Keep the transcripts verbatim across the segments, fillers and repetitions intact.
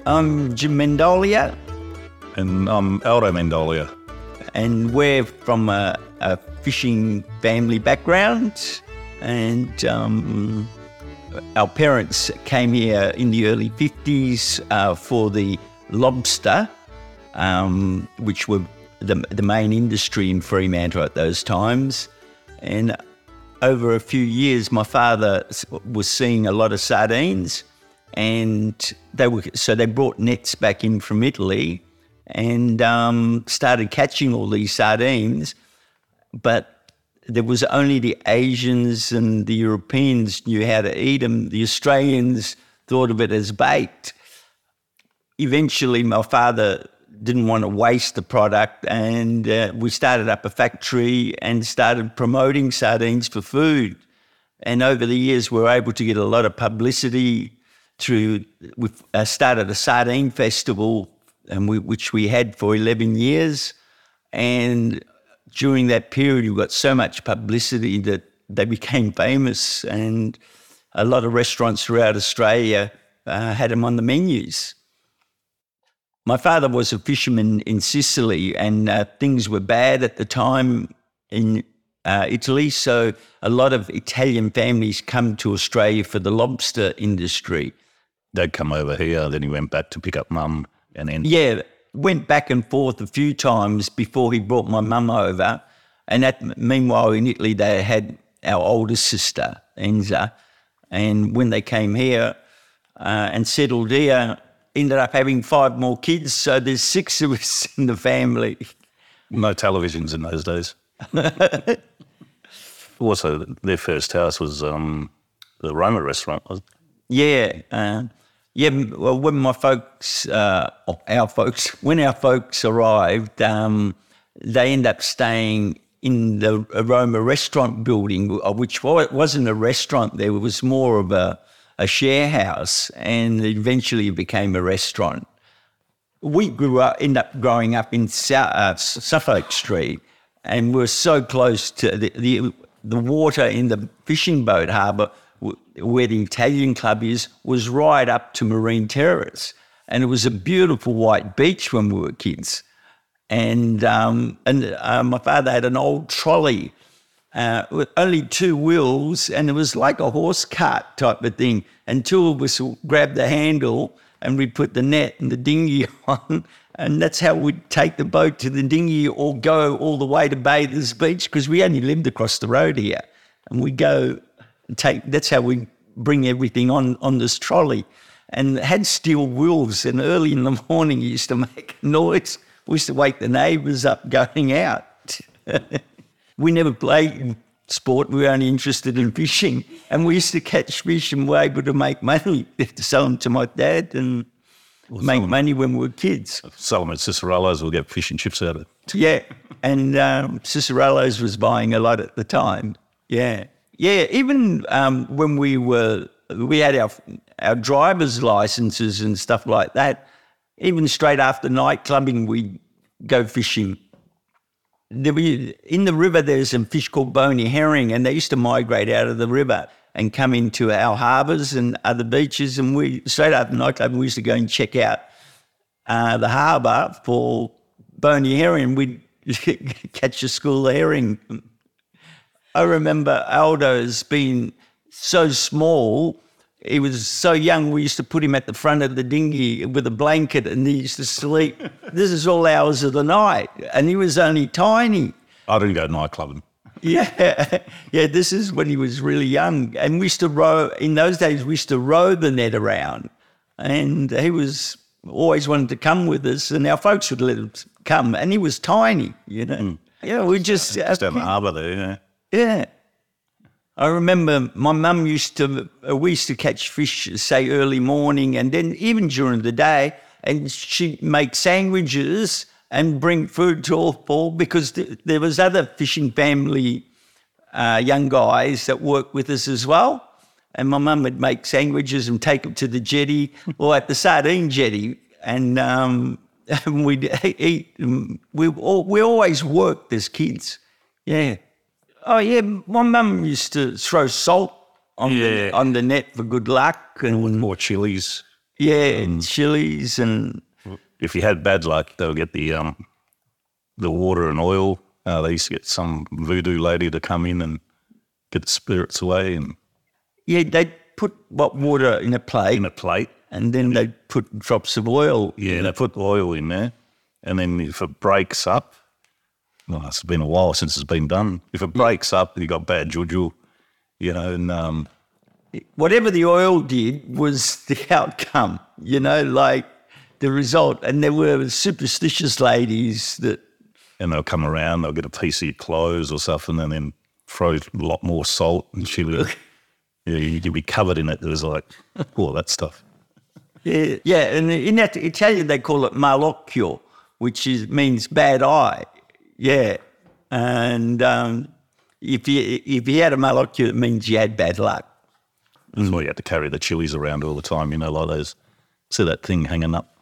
I'm Jim Mendolia. And I'm Aldo Mendolia. And we're from a, a fishing family background. And um, our parents came here in the early fifties uh, for the lobster, um, which were the, the main industry in Fremantle at those times. And over a few years, my father was seeing a lot of sardines, and they were so they brought nets back in from Italy and um, started catching all these sardines. But there was only the Asians and the Europeans knew how to eat them. The Australians thought of it as bait. Eventually, my father didn't want to waste the product, and uh, we started up a factory and started promoting sardines for food. And over the years, we were able to get a lot of publicity through, we uh, started a sardine festival, and we, which we had for eleven years. And during that period, we got so much publicity that they became famous, and a lot of restaurants throughout Australia uh, had them on the menus. My father was a fisherman in Sicily, and uh, things were bad at the time in uh, Italy, so a lot of Italian families come to Australia for the lobster industry. Dad come over here, then he went back to pick up Mum, and then... Yeah, went back and forth a few times before he brought my mum over, and at, meanwhile in Italy they had our older sister, Enza, and when they came here uh, and settled here, ended up having five more kids, so there's six of us in the family. No televisions in those days. Also, their first house was um, the Roma restaurant, wasn't it? Yeah. Uh, yeah, well, when my folks, uh, our folks, when our folks arrived, um, they ended up staying in the Roma restaurant building, which wasn't a restaurant there, it was more of a a share house, and eventually it became a restaurant. We grew up, ended up growing up in South, uh, Suffolk Street, and we're so close to the, the the water in the fishing boat harbour where the Italian club is was right up to Marine Terrace, and it was a beautiful white beach when we were kids. And um, and uh, my father had an old trolley Uh, with only two wheels, and it was like a horse cart type of thing. And two of us would grab the handle and we'd put the net and the dinghy on, and that's how we'd take the boat to the dinghy or go all the way to Bathers Beach, because we only lived across the road here. And we go and take, that's how we bring everything on, on this trolley. And it had steel wheels, and early in the morning it used to make a noise. We used to wake the neighbours up going out. We never played sport, we were only interested in fishing. And we used to catch fish and were able to make money, to sell them to my dad and well, make money when we were kids. Sell them at Cicerello's, we'll get fish and chips out of it. Yeah, and um, Cicerello's was buying a lot at the time. Yeah. Yeah, even um, when we were, we had our, our driver's licences and stuff like that, even straight after night clubbing, we'd go fishing. There were, in the river, there's a fish called bony herring, and they used to migrate out of the river and come into our harbours and other beaches. And we, straight after nightclub, we used to go and check out uh, the harbour for bony herring. We'd catch a school of herring. I remember Aldo's being so small. He was so young, we used to put him at the front of the dinghy with a blanket, and he used to sleep. This is all hours of the night, and he was only tiny. I didn't go nightclubbing. Yeah, yeah, this is when he was really young. And we used to row, in those days, we used to row the net around, and he was always wanted to come with us, and our folks would let him come, and he was tiny, you know. Mm. Yeah, we just... Just down the harbour there, yeah. Yeah. I remember my mum used to, uh, we used to catch fish, say, early morning, and then even during the day, and she'd make sandwiches and bring food to all four, because th- there was other fishing family uh, young guys that worked with us as well. And my mum would make sandwiches and take them to the jetty or at the sardine jetty, and, um, and we'd eat. We, all, we always worked as kids, yeah. Oh, yeah, my mum used to throw salt on, yeah. the, on the net for good luck. And more chilies. Yeah, um, chilies and... If you had bad luck, they'll get the um, the water and oil. Uh, they used to get some voodoo lady to come in and get the spirits away. And yeah, they'd put what water in a plate. In a plate. And then they'd put drops of oil. Yeah, they put oil in there. And then if it breaks up, well, it's been a while since it's been done. If it breaks up, you got bad juju, you know, and... Um, whatever the oil did was the outcome, you know, like the result. And there were superstitious ladies that... And they'll come around, they'll get a piece of your clothes or something and then throw a lot more salt and chili. Yeah, you'd be covered in it. It was like, all that stuff. Yeah, yeah, and in that Italian they call it malocchio, which is means bad eye. Yeah, and um, if you if you had a malocchio, it means you had bad luck. That's why you had to carry the chilies around all the time, you know, like those, see that thing hanging up?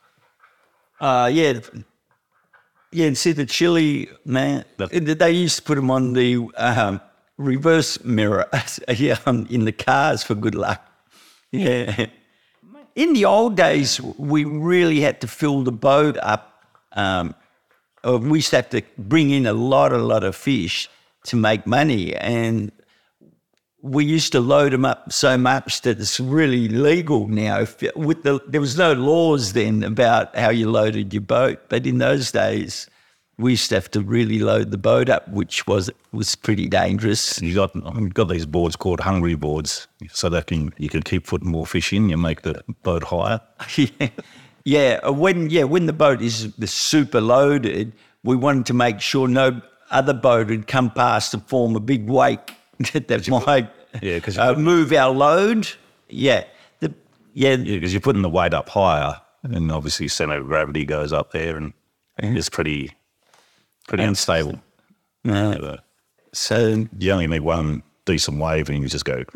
Uh, yeah, yeah, and see the chili, man, that, they used to put them on the um, reverse mirror yeah, in the cars for good luck. Yeah. In the old days, we really had to fill the boat up. Um, we used to have to bring in a lot, a lot of fish to make money, and we used to load them up so much that it's really legal now. If, with the, there was no laws then about how you loaded your boat, but in those days, we used to have to really load the boat up, which was was pretty dangerous. You got you got these boards called hungry boards, so that can you can keep putting more fish in. You make the boat higher. yeah, yeah. When yeah when the boat is super loaded, we wanted to make sure no other boat had come past and form a big wake that might yeah, cause uh, move our load. Yeah, the, yeah, because yeah, you're putting the weight up higher, and obviously center of gravity goes up there, and mm-hmm. it's pretty. Pretty unstable. No. Uh, so you only need one decent wave and you just go.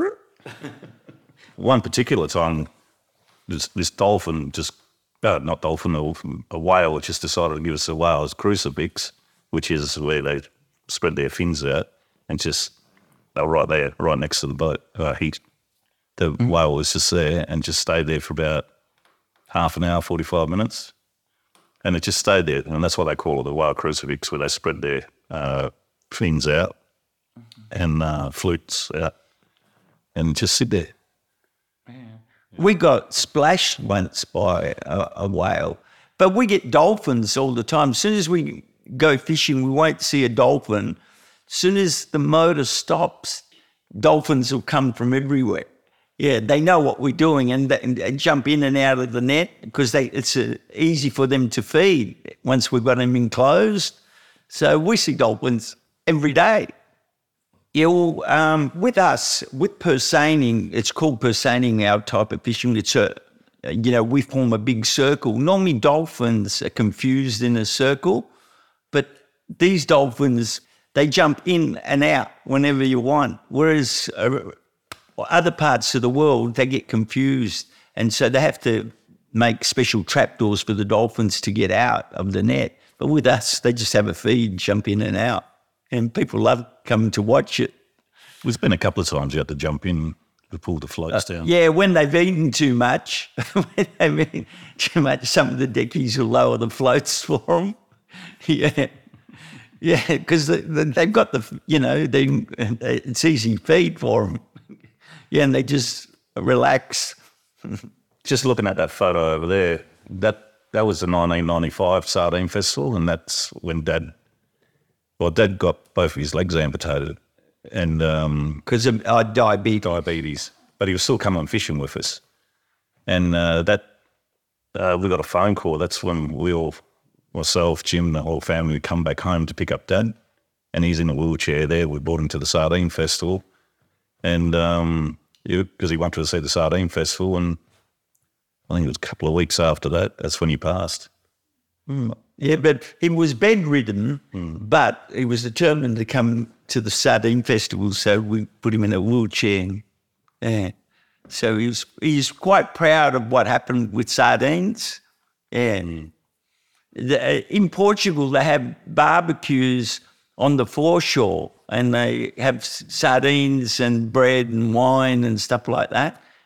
One particular time, this, this dolphin just, uh, not dolphin, a, a whale just decided to give us a whale's crucifix, which is where they spread their fins out and just, they were right there, right next to the boat. Uh, he, the mm. whale was just there and just stayed there for about half an hour, forty-five minutes. And it just stayed there, and that's why they call it the whale crucifix, where they spread their uh, fins out mm-hmm. and uh, flutes out and just sit there. Yeah. We got splashed once by a, a whale, but we get dolphins all the time. As soon as we go fishing, we won't see a dolphin. As soon as the motor stops, dolphins will come from everywhere. Yeah, they know what we're doing and, and, and jump in and out of the net because they it's uh, easy for them to feed once we've got them enclosed. So we see dolphins every day. Yeah, well, um, with us, with purseining, it's called purseining, our type of fishing. It's a, you know, we form a big circle. Normally dolphins are confused in a circle, but these dolphins, they jump in and out whenever you want, whereas... Uh, other parts of the world, they get confused, and so they have to make special trapdoors for the dolphins to get out of the net. But with us, they just have a feed, jump in and out, and people love coming to watch it. There's been a couple of times you had to jump in to pull the floats uh, down. Yeah, when they've eaten too much, when they've eaten too much, some of the deckies will lower the floats for them. Yeah. Yeah, because they, they've got the, you know, they, it's easy feed for them. Yeah, and they just relax. Just looking at that photo over there, that that was the nineteen ninety-five Sardine Festival, and that's when Dad, well, Dad got both of his legs amputated, and because um, of uh, diabetes. Diabetes, but he was still coming fishing with us, and uh, that uh, we got a phone call. That's when we all, myself, Jim, the whole family, would come back home to pick up Dad, and he's in a wheelchair there. We brought him to the Sardine Festival, and. Um, Because he wanted to see the Sardine Festival, and I think it was a couple of weeks after that, that's when he passed. Mm. Yeah, but he was bedridden, mm. but he was determined to come to the Sardine Festival, so we put him in a wheelchair. Yeah. So he was, he's quite proud of what happened with sardines. Yeah. Mm. The, in Portugal, they have barbecues on the foreshore, and they have sardines and bread and wine and stuff like that.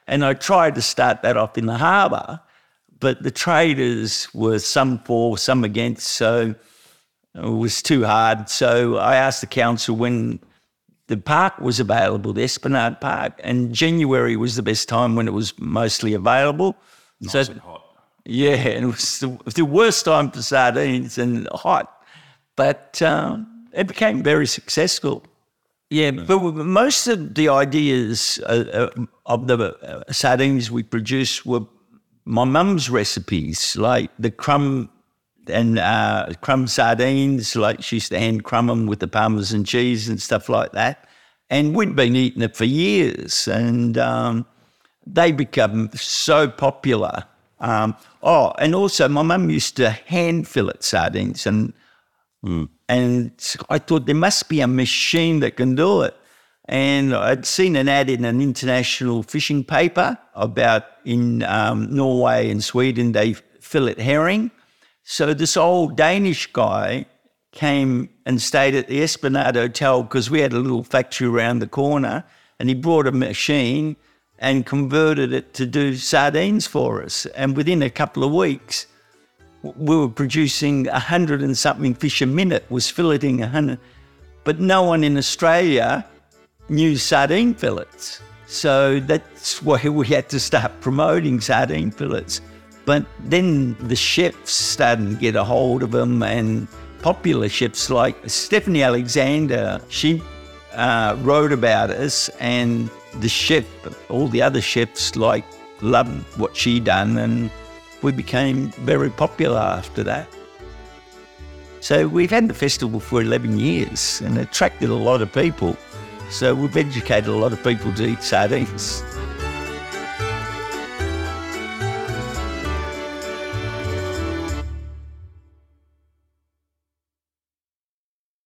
And I tried to start that off in the harbour, but the traders were some for, some against, so it was too hard. So I asked the council when the park was available, the Esplanade Park, and January was the best time when it was mostly available. Nice so, and hot. Yeah, and it was the, the worst time for sardines and hot, but um, it became very successful. Yeah, but most of the ideas uh, uh, of the uh, sardines we produced were my mum's recipes, like the crumb and uh, crumb sardines, like she used to hand crumb them with the parmesan cheese and stuff like that. And we'd been eating it for years, and um, they become so popular. Um, oh, and also my mum used to hand fillet sardines, and mm. and I thought there must be a machine that can do it. And I'd seen an ad in an international fishing paper about in um, Norway and Sweden they fillet herring. So this old Danish guy came and stayed at the Esplanade Hotel because we had a little factory around the corner, and he brought a machine and converted it to do sardines for us. And within a couple of weeks, we were producing a hundred and something fish a minute, was filleting a hundred. But no one in Australia knew sardine fillets. So that's why we had to start promoting sardine fillets. But then the chefs started to get a hold of them, and popular chefs like Stephanie Alexander, she uh, wrote about us, and the chef, all the other chefs like loved what she done, and we became very popular after that. So we've had the festival for eleven years and attracted a lot of people. So we've educated a lot of people to eat sardines.